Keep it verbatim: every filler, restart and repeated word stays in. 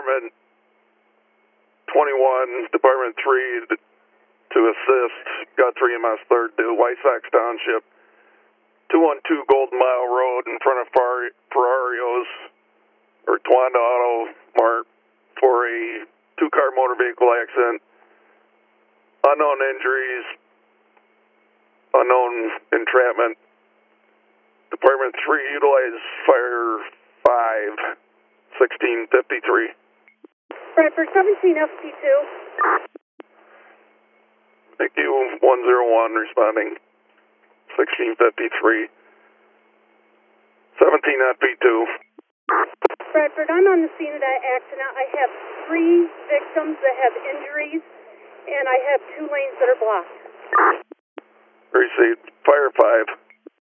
Department twenty-one, Department three to, to assist. Guthrie M S third to White Sox Township. two one two Golden Mile Road in front of Fer Ferrario's or Twanda Auto Mart for a two-car motor vehicle accident. Unknown injuries, unknown entrapment. Department three utilized Fire five, sixteen fifty-three. Bradford seventeen F P two. Thank you, one zero one responding, sixteen fifty-three. seventeen F P two. Bradford, I'm on the scene of that accident. I have three victims that have injuries, and I have two lanes that are blocked. Received. Fire five.